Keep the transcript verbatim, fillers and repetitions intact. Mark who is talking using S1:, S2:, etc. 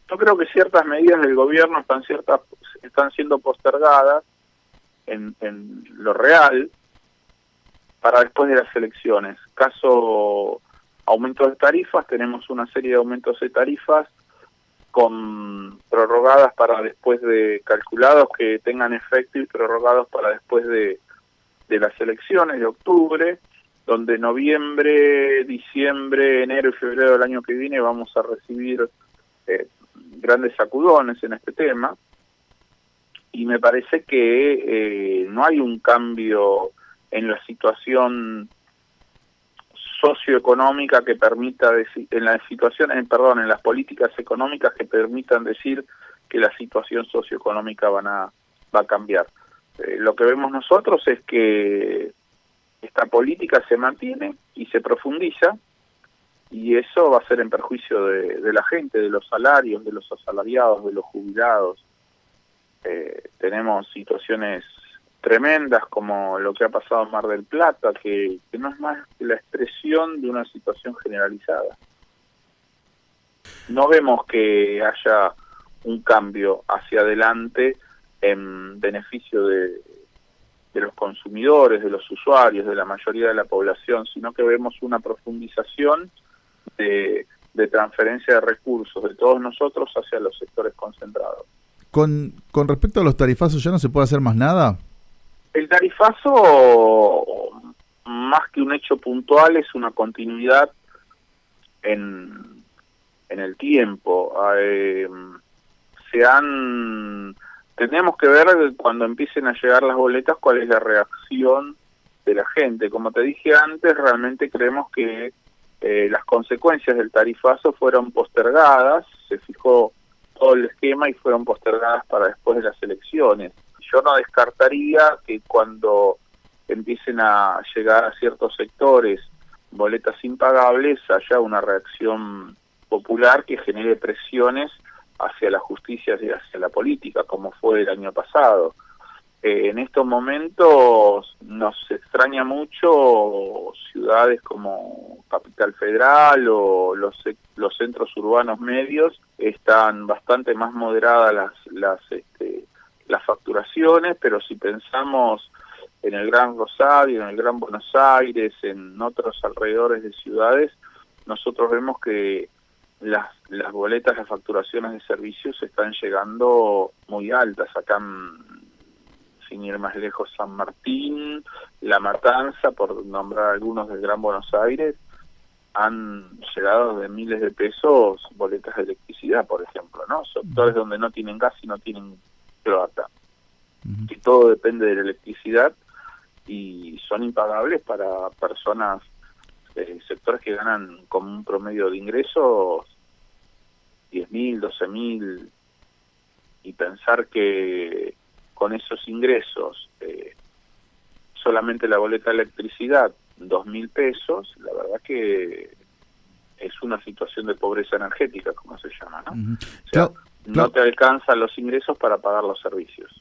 S1: Yo creo que ciertas medidas del gobierno están ciertas están siendo postergadas en, en lo real para después de las elecciones. Caso aumento de tarifas, tenemos una serie de aumentos de tarifas con prorrogadas para después de calculados que tengan efecto y prorrogados para después de, de las elecciones de octubre, donde noviembre, diciembre, enero y febrero del año que viene vamos a recibir eh, grandes sacudones en este tema, y me parece que eh, no hay un cambio en la situación socioeconómica que permita decir, en la situación, en, perdón, en las políticas económicas que permitan decir que la situación socioeconómica van a, va a cambiar. Eh, lo que vemos nosotros es que esta política se mantiene y se profundiza, y eso va a ser en perjuicio de, de la gente, de los salarios, de los asalariados, de los jubilados. Eh, tenemos situaciones tremendas como lo que ha pasado en Mar del Plata, que, que no es más que la expresión de una situación generalizada. No vemos que haya un cambio hacia adelante en beneficio de, de los consumidores, de los usuarios, de la mayoría de la población, sino que vemos una profundización de, de transferencia de recursos de todos nosotros hacia los sectores concentrados.
S2: Con, con respecto a los tarifazos, ¿ya no se puede hacer más nada?
S1: El tarifazo, más que un hecho puntual, es una continuidad en, en el tiempo. Eh, se han, tenemos que ver cuando empiecen a llegar las boletas cuál es la reacción de la gente. Como te dije antes, realmente creemos que eh, las consecuencias del tarifazo fueron postergadas, se fijó todo el esquema y fueron postergadas para después de las elecciones. Yo no descartaría que cuando empiecen a llegar a ciertos sectores boletas impagables haya una reacción popular que genere presiones hacia la justicia y hacia la política, como fue el año pasado. Eh, en estos momentos nos extraña mucho ciudades como Capital Federal o los, los centros urbanos medios, están bastante más moderadas las, las este, las facturaciones, pero si pensamos en el Gran Rosario, en el Gran Buenos Aires, en otros alrededores de ciudades, nosotros vemos que las, las boletas, las facturaciones de servicios están llegando muy altas. Acá, en, sin ir más lejos, San Martín, La Matanza, por nombrar algunos del Gran Buenos Aires, han llegado de miles de pesos boletas de electricidad, por ejemplo, ¿no? Sectores donde no tienen gas y no tienen croata, uh-huh. que todo depende de la electricidad y son impagables para personas, eh, sectores que ganan como un promedio de ingresos diez mil, doce mil, y pensar que con esos ingresos eh, solamente la boleta de electricidad dos mil pesos, la verdad que es una situación de pobreza energética, como se llama, ¿no? Uh-huh. O sea,
S2: claro,
S1: no
S2: claro.
S1: te alcanzan los ingresos para pagar los servicios.